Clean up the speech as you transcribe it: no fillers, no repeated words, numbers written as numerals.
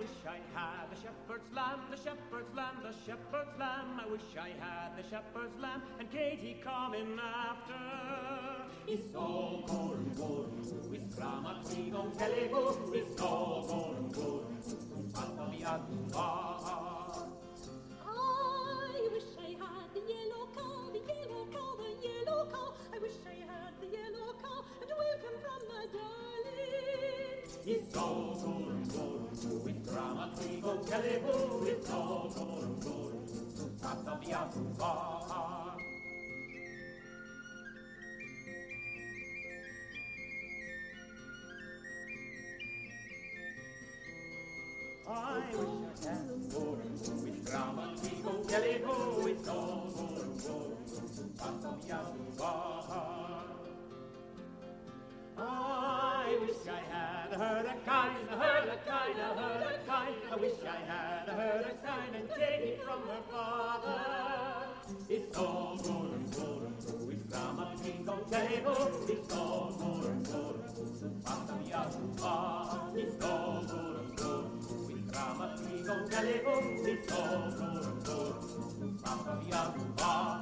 wish I had the shepherd's lamb, the shepherd's lamb, the shepherd's lamb. I wish I had the shepherd's lamb and Katie coming after. It's all golden, golden, it's grammatic on Kellybo. It's all golden, golden, fatta via bar. I wish I had the yellow cow, the yellow cow, the yellow cow. I wish I had the yellow cow and welcome from my darling. It's all golden, golden, with grammatic on Kellybo. It's all golden, golden, fatta via bar. I wish I had golden, with grammatic on Kellybo. It's all golden, golden, fatta via bar. I wish I had heard a kind, heard a kind, heard a kind. I wish I had heard a kind and take it from her father. It's all golden, golden, with grammatic on Kellybo. It's all golden, golden, fatta via bar. It's all golden, golden, with grammatic on Kellybo. It's all golden, golden, fatta via bar.